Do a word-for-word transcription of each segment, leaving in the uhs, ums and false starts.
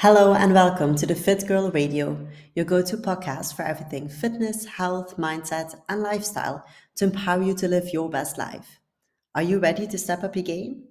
Hello and welcome to the Fit Girl Radio, your go to podcast for everything fitness, health, mindset, and lifestyle to empower you to live your best life. Are you ready to step up your game?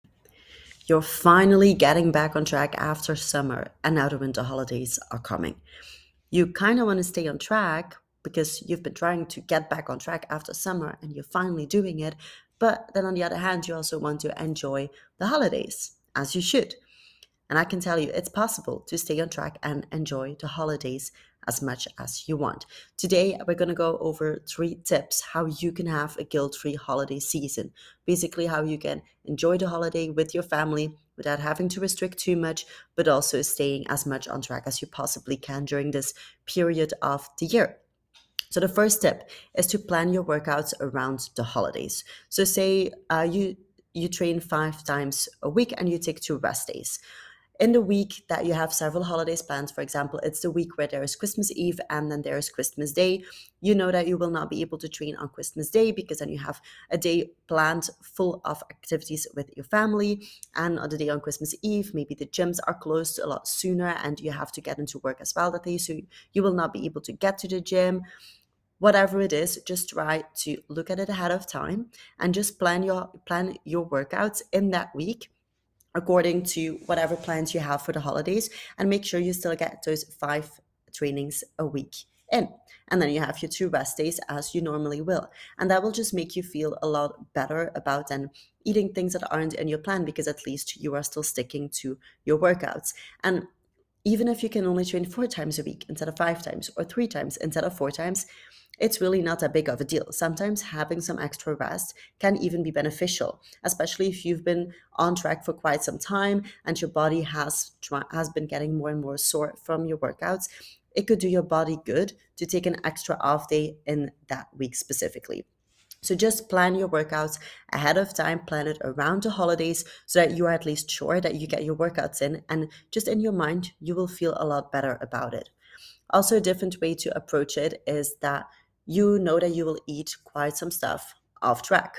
You're finally getting back on track after summer, and now the winter holidays are coming. You kind of want to stay on track because you've been trying to get back on track after summer and you're finally doing it. But then on the other hand, you also want to enjoy the holidays, as you should. And I can tell you, it's possible to stay on track and enjoy the holidays as much as you want. Today, we're going to go over three tips how you can have a guilt-free holiday season. Basically, how you can enjoy the holiday with your family without having to restrict too much, but also staying as much on track as you possibly can during this period of the year. So the first tip is to plan your workouts around the holidays. So say uh, you you train five times a week and you take two rest days. In the week that you have several holidays planned, for example, it's the week where there is Christmas Eve and then there is Christmas Day. You know that you will not be able to train on Christmas Day because then you have a day planned full of activities with your family. And on the day on Christmas Eve, maybe the gyms are closed a lot sooner and you have to get into work as well that day. So you will not be able to get to the gym. Whatever it is, just try to look at it ahead of time and just plan your plan your workouts in that week according to whatever plans you have for the holidays, and make sure you still get those five trainings a week in. And then you have your two rest days as you normally will. And that will just make you feel a lot better about then eating things that aren't in your plan, because at least you are still sticking to your workouts. And even if you can only train four times a week instead of five times, or three times instead of four times, it's really not that big of a deal. Sometimes having some extra rest can even be beneficial, especially if you've been on track for quite some time and your body has has been getting more and more sore from your workouts. It could do your body good to take an extra off day in that week specifically. So just plan your workouts ahead of time, plan it around the holidays so that you are at least sure that you get your workouts in, and just in your mind, you will feel a lot better about it. Also, a different way to approach it is that you know that you will eat quite some stuff off track,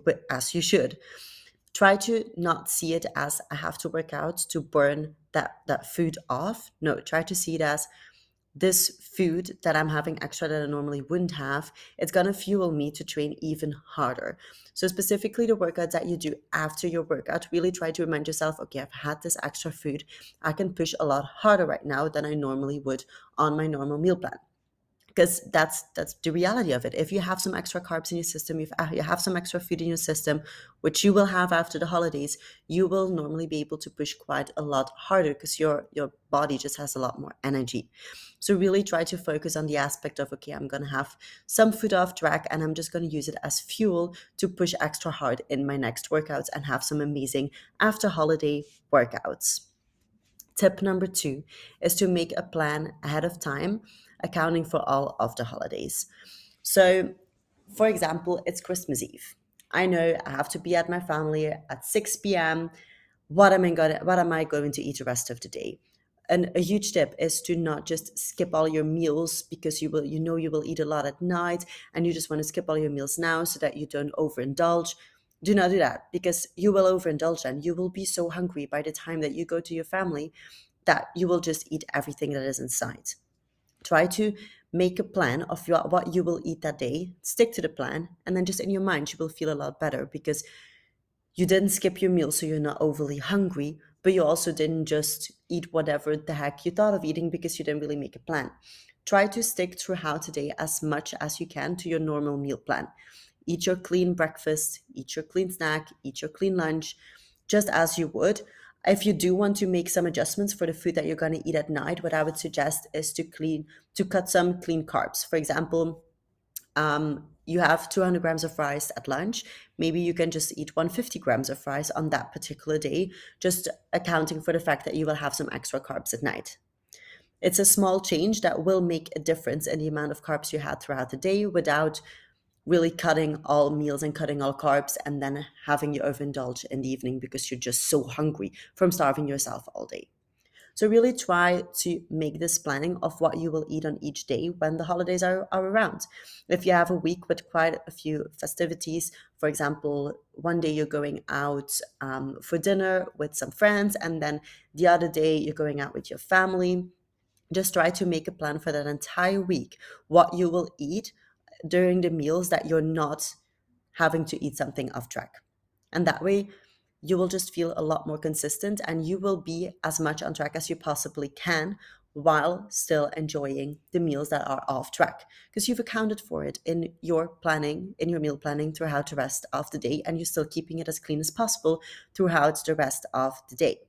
as you should. Try to not see it as I have to work out to burn that, that food off. No, try to see it as this food that I'm having extra that I normally wouldn't have, it's going to fuel me to train even harder. So specifically the workouts that you do after your workout, really try to remind yourself, okay, I've had this extra food. I can push a lot harder right now than I normally would on my normal meal plan. Because that's that's the reality of it. If you have some extra carbs in your system, if you have some extra food in your system, which you will have after the holidays, you will normally be able to push quite a lot harder because your your body just has a lot more energy. So really try to focus on the aspect of, okay, I'm going to have some food off track and I'm just going to use it as fuel to push extra hard in my next workouts and have some amazing after holiday workouts. Tip number two is to make a plan ahead of time, accounting for all of the holidays. So, for example, it's Christmas Eve. I know I have to be at my family at six p.m. What am I going what am I going to eat the rest of the day? And a huge tip is to not just skip all your meals because you will you know you will eat a lot at night and you just want to skip all your meals now so that you don't overindulge. Do not do that, because you will overindulge and you will be so hungry by the time that you go to your family that you will just eat everything that is in sight. Try to make a plan of your, what you will eat that day, stick to the plan, and then just in your mind, you will feel a lot better because you didn't skip your meal so you're not overly hungry, but you also didn't just eat whatever the heck you thought of eating because you didn't really make a plan. Try to stick throughout the day as much as you can to your normal meal plan. Eat your clean breakfast, eat your clean snack, eat your clean lunch, just as you would. If you do want to make some adjustments for the food that you're going to eat at night, what I would suggest is to clean to cut some clean carbs. For example, um, you have two hundred grams of rice at lunch. Maybe you can just eat one hundred fifty grams of rice on that particular day, just accounting for the fact that you will have some extra carbs at night. It's a small change that will make a difference in the amount of carbs you had throughout the day without really cutting all meals and cutting all carbs and then having you overindulge in the evening because you're just so hungry from starving yourself all day. So really try to make this planning of what you will eat on each day when the holidays are, are around. If you have a week with quite a few festivities, for example, one day you're going out um, for dinner with some friends, and then the other day you're going out with your family, just try to make a plan for that entire week, what you will eat during the meals that you're not having to eat something off track. And that way, you will just feel a lot more consistent and you will be as much on track as you possibly can while still enjoying the meals that are off track, because you've accounted for it in your planning, in your meal planning throughout the rest of the day, and you're still keeping it as clean as possible throughout the rest of the day.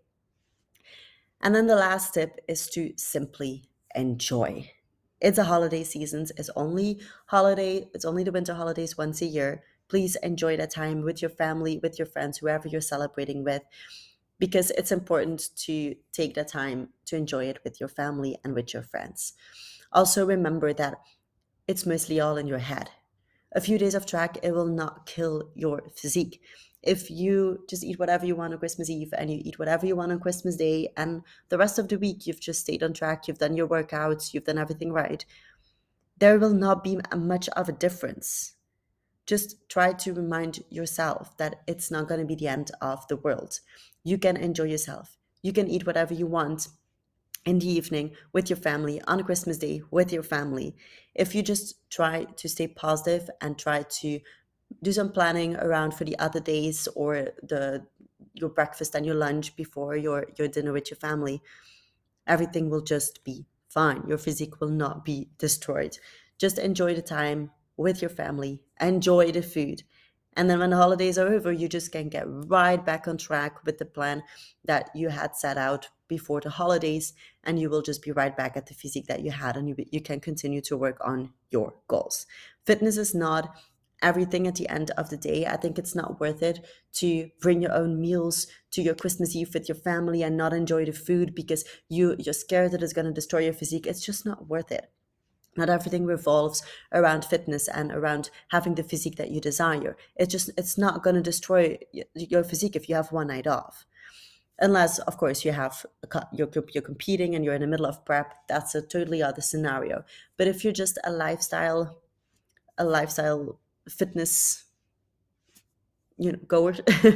And then the last tip is to simply enjoy. It's a holiday season. It's only holiday, it's only the winter holidays once a year. Please enjoy that time with your family, with your friends, whoever you're celebrating with, because it's important to take that time to enjoy it with your family and with your friends. Also remember that it's mostly all in your head. A few days off track, it will not kill your physique. If you just eat whatever you want on Christmas Eve and you eat whatever you want on Christmas Day, and the rest of the week you've just stayed on track, you've done your workouts, you've done everything right, there will not be much of a difference. Just try to remind yourself that it's not going to be the end of the world. You can enjoy yourself. You can eat whatever you want in the evening with your family, on Christmas Day with your family. If you just try to stay positive and try to do some planning around for the other days, or the your breakfast and your lunch before your, your dinner with your family, everything will just be fine. Your physique will not be destroyed. Just enjoy the time with your family, enjoy the food. And then when the holidays are over, you just can get right back on track with the plan that you had set out before the holidays, and you will just be right back at the physique that you had, and you, you can continue to work on your goals. Fitness is not everything at the end of the day. I think it's not worth it to bring your own meals to your Christmas Eve with your family and not enjoy the food because you, you're scared that it's going to destroy your physique. It's just not worth it. Not everything revolves around fitness and around having the physique that you desire. It's just, it's not going to destroy your physique if you have one night off. Unless, of course, you have you're, you're competing and you're in the middle of prep. That's a totally other scenario. But if you're just a lifestyle, a lifestyle fitness, you know, goer,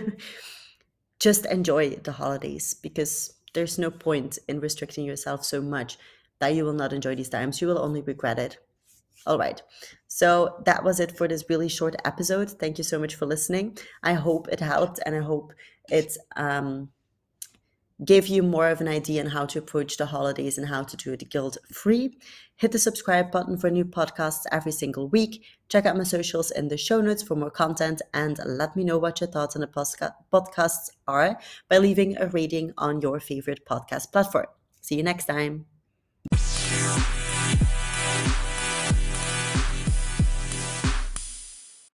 just enjoy the holidays, because there's no point in restricting yourself so much that you will not enjoy these times. You will only regret it. All right. So that was it for this really short episode. Thank you so much for listening. I hope it helped, and I hope it um, gave you more of an idea on how to approach the holidays and how to do it guilt-free. Hit the subscribe button for new podcasts every single week. Check out my socials in the show notes for more content, and let me know what your thoughts on the posca- podcasts are by leaving a rating on your favorite podcast platform. See you next time.